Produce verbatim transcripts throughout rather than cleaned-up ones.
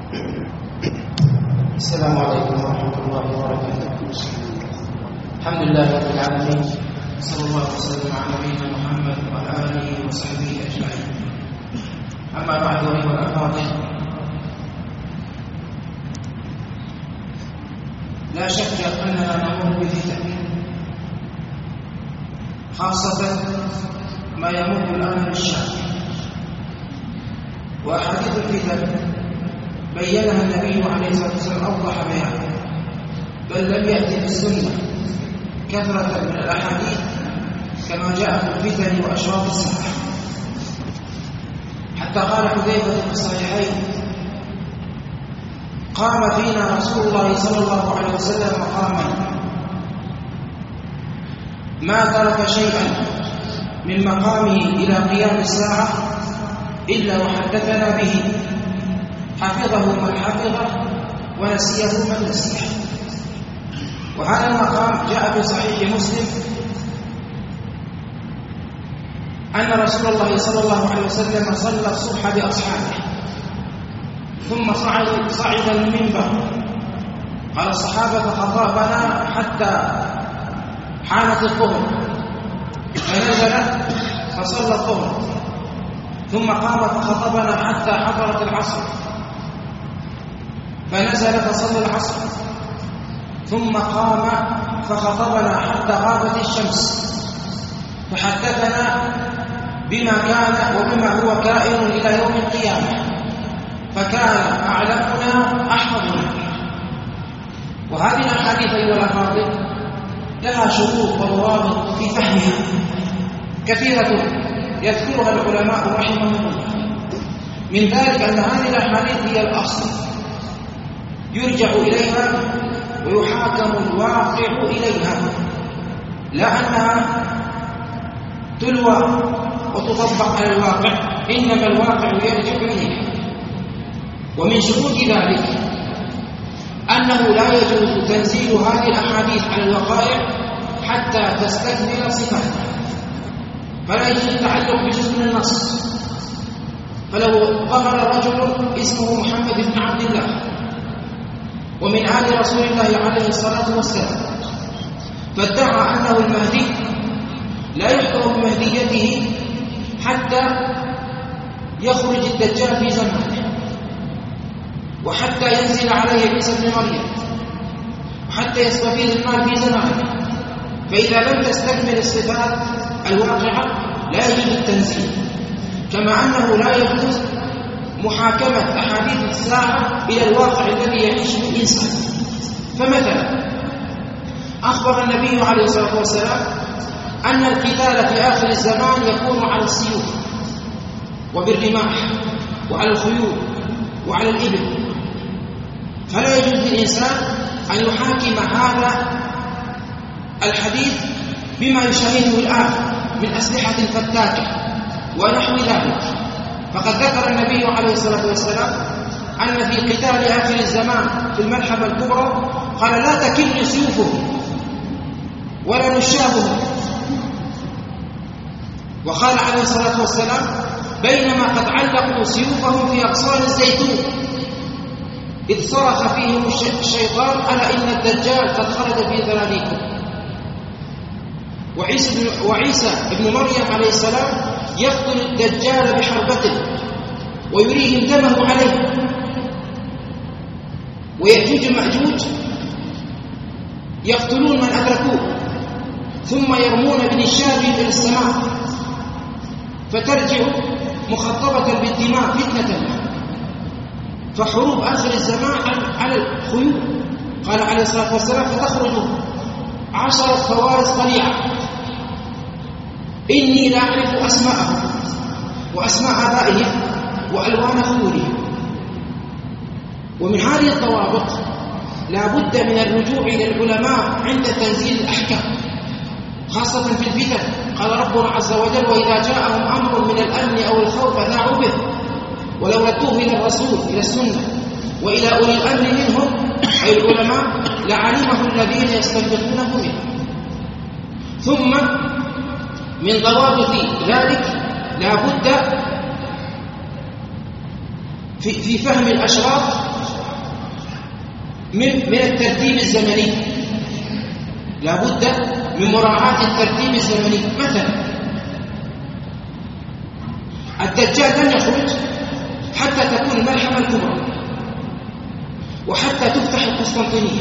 السلام عليكم ورحمة الله وبركاته. الحمد لله رب العالمين، صلى الله وسلم على نبينا محمد وعلى آله وصحبه أجمعين. أما بعد أيها الأفاضل، لا شك أننا نمر بفتن، خاصة ما يمر الآن بالشام، وأحاديث الفتن بيّنها النبي عليه الصلاة والسلام أوضح بيان، بل لم يأتي في السنة كثرة من الأحاديث كما جاء في الفتن وأشراط الساعة، حتى قال حذيفة في الصحيحين: قام فينا رسول الله صلى الله عليه وسلم مقاما ما ترك شيئا من مقامه إلى قيام الساعة إلا وحدثنا به، حفظه من حفظه ونسيه من نسيه. وهذا المقام جاء في صحيح مسلم أن رسول الله صلى الله عليه وسلم صلى الصبح بأصحابه، ثم صعد صعد المنبر، قال الصحابة: فخطبنا حتى حانت الظهر، فنزل فصلى الظهر، ثم قام فخطبنا حتى حضرت العصر، فنزل فصلى العصر، ثم قام فخطبنا حتى غابت الشمس، فحدثنا بما كان وبما هو كائن إلى يوم القيامة، فكان أعلمنا أحفظنا. وهذه الأحاديث أيها الأفاضل لها شروط وضوابط في فهمها كثيرة يذكرها العلماء رحمهم الله. من ذلك أن هذه الأحاديث هي الأصل، يرجع إليها ويحاكم الواقع إليها، لا أنها تلوى وتطبق على الواقع، إنما الواقع يرجع إليها. ومن شروط ذلك أنه لا يجوز تنزيل هذه الأحاديث على الوقائع حتى تستكمل صفاتها، فلا يجوز التعلق بجزء من النص. فلو ظهر رجل اسمه محمد بن عبد الله ومن آل رسول الله عليه الصلاة والسلام، فادعى أنه المهدي، لا يحكم بمهديته حتى يخرج الدجال في زمانه، وحتى ينزل عليه عيسى بن مريم، وحتى يستفيد المال في زمانه. فإذا لم تستكمل الصفات الواقعة لا يجوز التنزيل، كما أنه لا يجوز محاكمة أحاديث الساعة إلى الواقع الذي يعيش به الإنسان. فمثلا أخبر النبي عليه الصلاة والسلام أن القتال في آخر الزمان يكون على السيوف وبالرماح وعلى الخيول وعلى الإبل، فلا يجوز للإنسان أن يحاكم هذا الحديث بما يشاهده الآن من أسلحة فتاكة ونحو ذلك. فقد ذكر النبي عليه الصلاة والسلام أن في قتال آخر الزمان في الملحمة الكبرى قال: لا تكل سيوفهم ولا نشابهم. وقال عليه الصلاة والسلام: بينما قد علقوا سيوفهم في أغصان الزيتون إذ صرخ فيهم الشيطان: ألا إن الدجال قد خرج في ذلاليكم. وعيسى, وعيسى ابن مريم عليه السلام يقتل الدجال بحربته ويريهم دمه عليه. ويأجوج مأجوج يقتلون من أدركوه، ثم يرمون بنشاب إلى السماء فترجع مخطبة بالدماء فتنة. فحروب آخر الزمان على الخيول، قال عليه الصلاة والسلام: فتخرج عشرة فوارس طليعة إني لا أعرف أسماءهم وأسماء آبائهم وألوان خيولهم. ومن هذه الضوابط لا بد من الرجوع إلى العلماء عند تنزيل الأحكام، خاصة في الفتن. قال ربنا عز وجل: وإذا جاءهم أمر من الأمن أو الخوف أذاعوا به ولو ردوه إلى الرسول إلى السنة وإلى أولي الأمر منهم أي العلماء لعلمه الذين يستنبطونه منهم. ثم من ضوابط ذلك لا بد في, في فهم الأشراط من من الترتيب الزمني، لا بد من مراعاة الترتيب الزمني. مثلا الدجال لن يخرج حتى تكون الملحمة الكبرى وحتى تفتح القسطنطينية،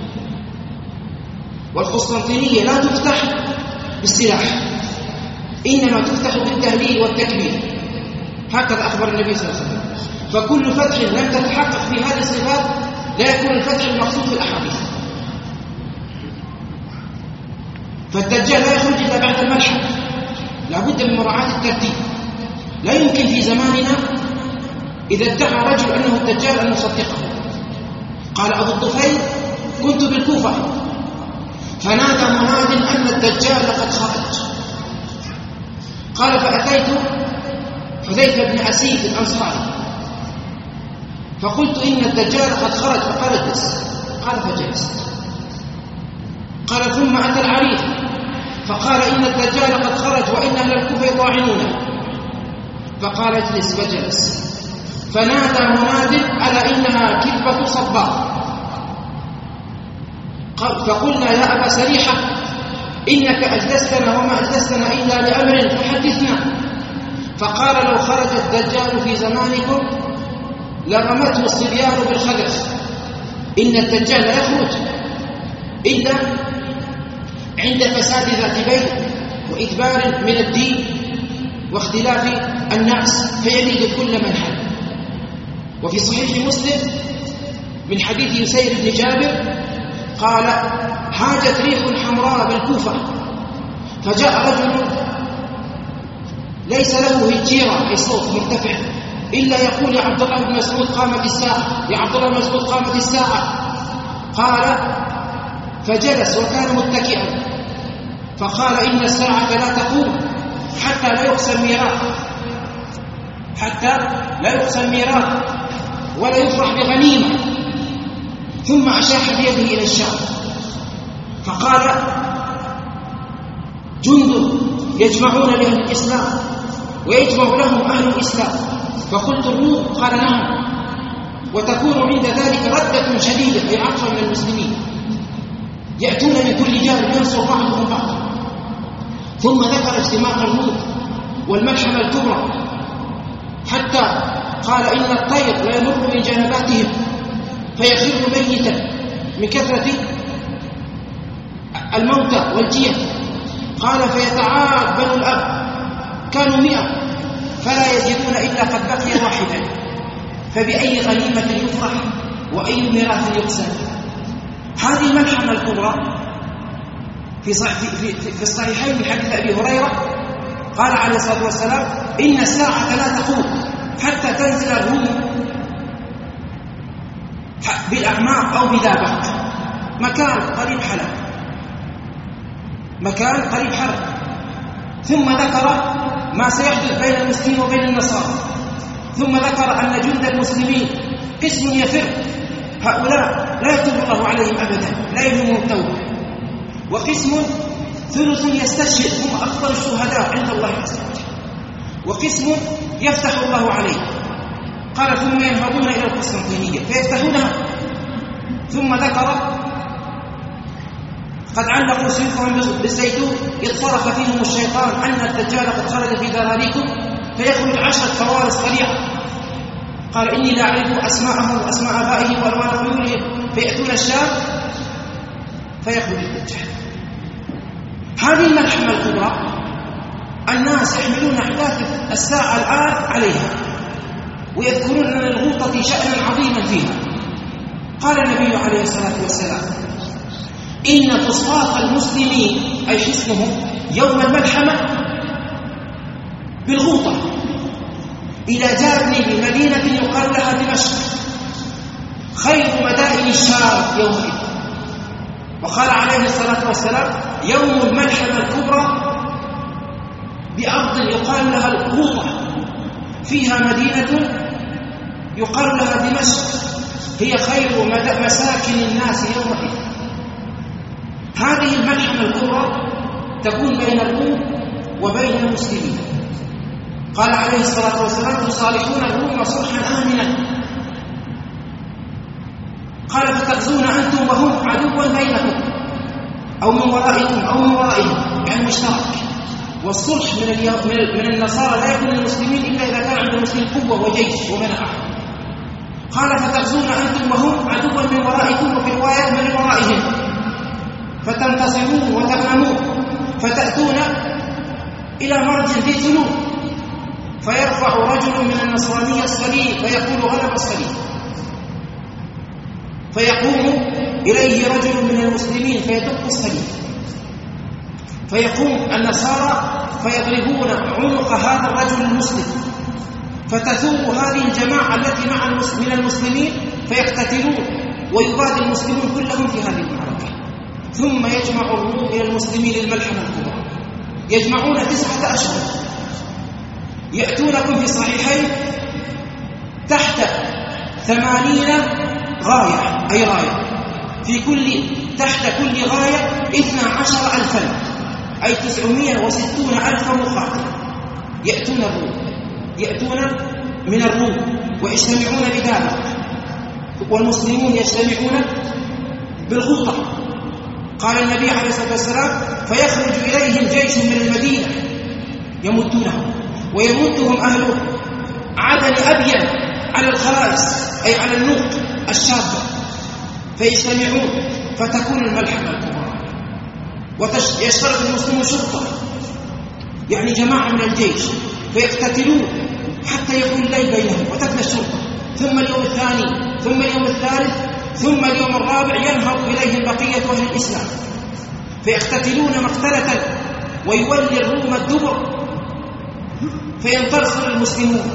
والقسطنطينية لا تفتح بالسلاح، إنما تفتح بالتهليل والتكبير، هكذا أخبر النبي صلى الله عليه وسلم. فكل فتح لم تتحقق في هذه الصفات لا يكون الفتح المقصود في الأحاديث. فالدجال لا يخرج إلا بعد الملحمة، لا بد من مراعاة الترتيب. لا يمكن في زماننا إذا ادعى رجل أنه الدجال أن نصدقه. قال أبو الطفيل: كنت بالكوفة فنادى مناد أن الدجال قد خرج. قال: فأتيت حذيفة بن أسيد الأنصاري فقلت: إن الدجال قد خرج. فقال: اجلس. قال: فجلست. قال: ثم أتى العريض فقال: إن الدجال قد خرج وإن أهل الكوفة يطاعنونه. فقال: اجلس. فجلس. فنادى مناد: ألا إنها كذبة صباح. فقلنا: يا أبا سريحة إنك أجلستنا وما أجلستنا إلا لأمر فحدثنا. فقال: لو خرج الدجال في زمانكم لرمته الصبيان بالخذف. إن الدجال لا يخرج إلا عند فساد ذات بين وإدبار من الدين واختلاف الناس فيلد كل من حل. وفي صحيح مسلم من حديث يسير بن جابر قال: هاجت ريح حمراء بالكوفة فجاء رجل ليس له هجيرة أي صوت مرتفع إلا يقول: يا عبد الله بن مسعود قامت الساعة، يا عبد الله بن مسعود قامت الساعة. قال: فجلس وكان متكئا فقال: إن الساعة لا تقوم حتى لا يقسم ميراث، حتى لا يقسم ميراث ولا يفرح بغنيمة. ثم أشاح بيده إلى الشام فقال: جند يجمعون لهم الإسلام ويجمع لهم أهل الإسلام. فقلت: الروم؟ قال: نعم. وتكون عند ذلك ردة شديدة أي عطفا من المسلمين يأتون من كل جانب ينصر بعضهم بعضا. ثم ذكر اجتماع الروم والملحمة الكبرى حتى قال: إن الطير لا يمر من جنباتهم فيخر ميتا من كثرة الموتى والجيع. قال: فيتعاب بنو الأب كانوا مئة فلا يجدون إلا قد بقي واحدا، فبأي غنيمة يفرح وأي ميراث يقسم. هذه الملحمة الكبرى في, في, في, في الصحيحين من حديث أبي هريرة قال عليه الصلاة والسلام: إن الساعة لا تقوم حتى تنزل الروم بالأعماق أو بذابات مكان قريب حلب، مكان قريب حلب. ثم ذكر ما سيحدث بين المسلمين وبين النصارى، ثم ذكر أن جند المسلمين قسم يفر، هؤلاء لا يتوب الله عليهم أبدا، لا يهمهم التوبة، وقسم ثلث يستشهد هم أفضل الشهداء عند الله عز وجل، وقسم يفتح الله عليه. قال: ثم ينهضون إلى القسطنطينية فيفتحونها. ثم ذكر: قد علقوا سيوفهم بالزيتون إذ صرخ فيهم الشيطان أن الدجال قد خرج في ذراريكم فيخرج عشرة فوارس سريعة. قال: إني لا أعرف أسماءهم وأسماء آبائهم وألوان عيونهم فيأتون الشام فيخرج الدجال. هذه الملحمة الكبرى الناس يحملون أحداث الساعة الآن عليها ويذكرون أن الغوطة شأنا عظيما فيها. قال النبي عليه الصلاة والسلام: إن فسطاط المسلمين أي حصنهم يوم الملحمة بالغوطة إلى جانب مدينة يقال لها دمشق خير مدائن الشام يومئذ. وقال عليه الصلاة والسلام: يوم الملحمة الكبرى بأرض يقال لها الغوطة فيها مدينة يقال لها دمشق هي خير مساكن الناس يومئذ. هذه الملحمة الكبرى تكون بين الروم وبين المسلمين. قال عليه الصلاة والسلام: يصالحون الروم صلحا آمنا. قال فتغزون أنتم وهم عدوا بينكم أو من ورائكم أو من ورائهم، يعني مشترك. والصلح من من النصارى لا يكون للمسلمين إلا إذا كان عند المسلمين قوة وجيش ومنع. قال فتغزون أنتم وهم عدوا من ورائكم، وفي رواية من ورائهم، فتنتصرون وتغنمون، فتأتون إلى مرج ذي ثلوب، فيرفع رجل من النصرانية الصليب فيقول غلب الصليب، فيقوم إليه رجل من المسلمين فيدق الصليب، فيقوم النصارى فيضربون عنق هذا الرجل المسلم، فتثور هذه الجماعة التي مع من المسلمين فيقتتلون، ويبادي المسلمون كلهم في هذه المعركة. ثم يجمع الروم إلى المسلمين الملحمة الكبرى، يجمعون تسعة أشهر، يأتونكم في صحيحين تحت ثمانين غاية، أي غاية في كل تحت كل غاية اثنا عشر ألفا، أي تسعمائة وستون ألف مقاتل يأتون الروم، يأتون من الروم ويجتمعون بذلك، والمسلمون يجتمعون بالخطة. قال النبي عليه الصلاة والسلام فيخرج إليهم جيش من المدينة يمدونهم، ويمدهم أهل عدن أبين على الخرائص، أي على النوق الشابة، فيجتمعون فتكون الملحمة الكبرى. ويشترك المسلمون شرطة، يعني جماعة من الجيش، فيقتتلون حتى يكون الليل بينهم وتفنى الشرطة، ثم اليوم الثاني، ثم اليوم الثالث، ثم اليوم الرابع ينهض إليهم بقية أهل الإسلام، فيقتتلون مقتلة، ويولي الروم الدبر، فينتصر المسلمون.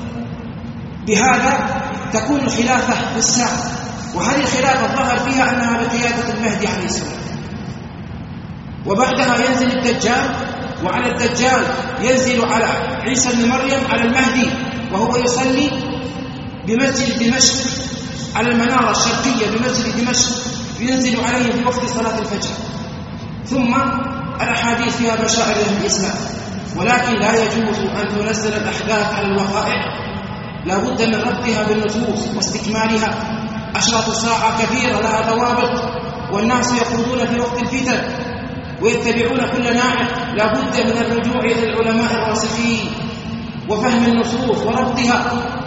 بهذا تكون الخلافة في الساعة، وهذه الخلافة ظهر فيها أنها بقيادة المهدي عليه السلام. وبعدها ينزل الدجال، وعلى الدجال ينزل على عيسى بن مريم على المهدي، وهو يصلي بمسجد دمشق على المنارة الشرقية بمسجد دمشق، ينزل عليه في وقت صلاة الفجر. ثم الأحاديث فيها بشائر الإسلام، ولكن لا يجوز أن تنزل الأحداث على الوقائع، لا بد من ربطها بالنصوص واستكمالها. أشراط الساعة كثيرة لها ضوابط، والناس يخوضون في وقت الفتن ويتبعون كل ناعق، لا بد من الرجوع إلى العلماء الراسخين وفهم النصوص وربطها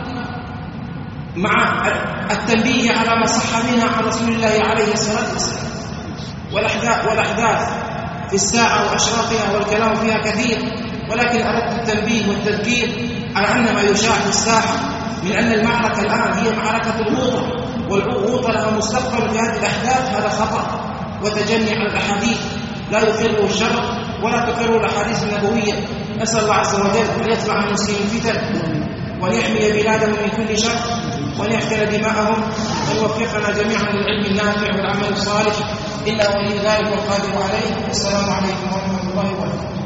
مع التنبيه على ما صح منها عن رسول الله عليه الصلاة والسلام. والأحداث في الساعة وأشراطها والكلام فيها كثير، ولكن أردت التنبيه والتذكير على أن ما يشاع في الساحة من أن المعركة الآن هي معركة الغوطة، والغوطة لها مستقبل في هذه الأحداث، هذا خطأ وتجني على الأحاديث لا يقره الشرع ولا تقره الأحاديث النبوية. نسأل الله عز وجل أن يتبع المسلمين الفتن، وأن يحمي بلادهم من كل شر، وأن يحقن دماءهم، وأن يوفقنا جميعا للعلم النافع والعمل الصالح، إنه ولي ذلك والقادر عليه. والسلام عليكم ورحمة الله وبركاته.